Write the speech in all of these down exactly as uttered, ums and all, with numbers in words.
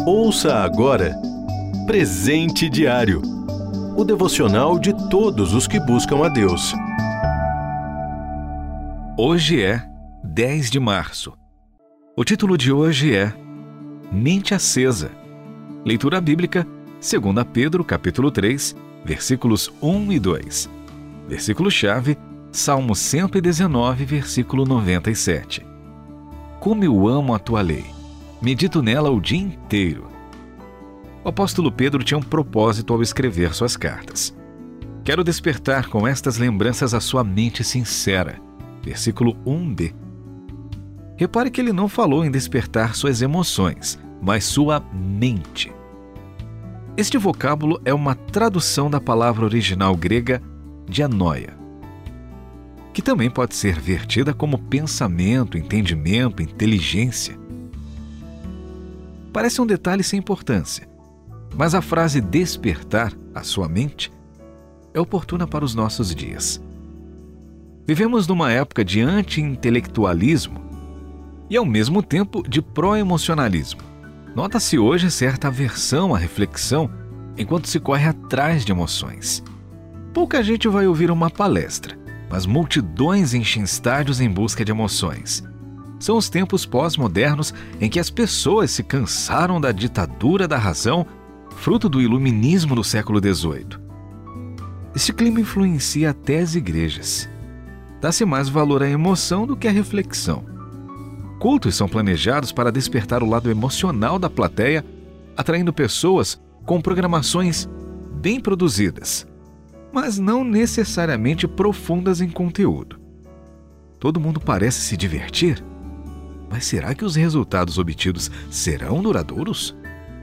Ouça agora Presente Diário, o devocional de todos os que buscam a Deus. Hoje é dez de março. O título de hoje é Mente Acesa. Leitura bíblica, segunda Pedro, capítulo três, versículos um e dois. Versículo-chave, Salmo cento e dezenove, versículo noventa e sete. Como eu amo a tua lei, medito nela o dia inteiro. O apóstolo Pedro tinha um propósito ao escrever suas cartas. Quero despertar com estas lembranças a sua mente sincera. Versículo um b. Repare que ele não falou em despertar suas emoções, mas sua mente. Este vocábulo é uma tradução da palavra original grega dianoia, que também pode ser vertida como pensamento, entendimento, inteligência. Parece um detalhe sem importância, mas a frase despertar a sua mente é oportuna para os nossos dias. Vivemos numa época de anti-intelectualismo e, ao mesmo tempo, de pró-emocionalismo. Nota-se hoje certa aversão à reflexão enquanto se corre atrás de emoções. Pouca gente vai ouvir uma palestra, mas multidões enchem estádios em busca de emoções. São os tempos pós-modernos em que as pessoas se cansaram da ditadura da razão, fruto do iluminismo do século dezoito. Este clima influencia até as igrejas. Dá-se mais valor à emoção do que à reflexão. Cultos são planejados para despertar o lado emocional da plateia, atraindo pessoas com programações bem produzidas, mas não necessariamente profundas em conteúdo. Todo mundo parece se divertir, mas será que os resultados obtidos serão duradouros?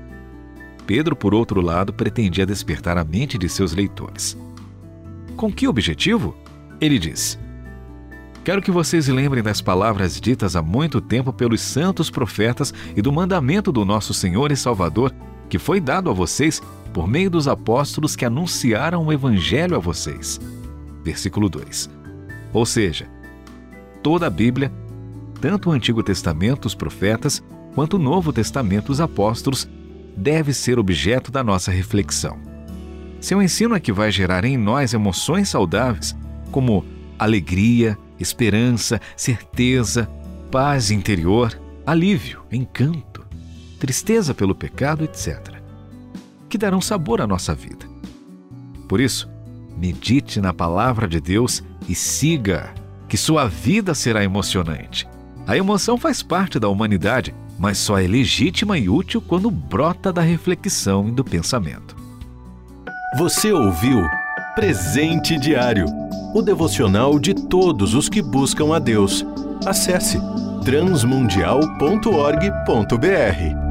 Pedro, por outro lado, pretendia despertar a mente de seus leitores. Com que objetivo? Ele diz: quero que vocês lembrem das palavras ditas há muito tempo pelos santos profetas e do mandamento do nosso Senhor e Salvador, que foi dado a vocês por meio dos apóstolos que anunciaram o Evangelho a vocês. Versículo dois. Ou seja, toda a Bíblia, tanto o Antigo Testamento, os profetas, quanto o Novo Testamento, os apóstolos, deve ser objeto da nossa reflexão. Seu ensino é que vai gerar em nós emoções saudáveis, como alegria, esperança, certeza, paz interior, alívio, encanto, tristeza pelo pecado, etcétera, que darão sabor à nossa vida. Por isso, medite na palavra de Deus e siga, que sua vida será emocionante. A emoção faz parte da humanidade, mas só é legítima e útil quando brota da reflexão e do pensamento. Você ouviu Presente Diário, o devocional de todos os que buscam a Deus. Acesse transmundial ponto org ponto br.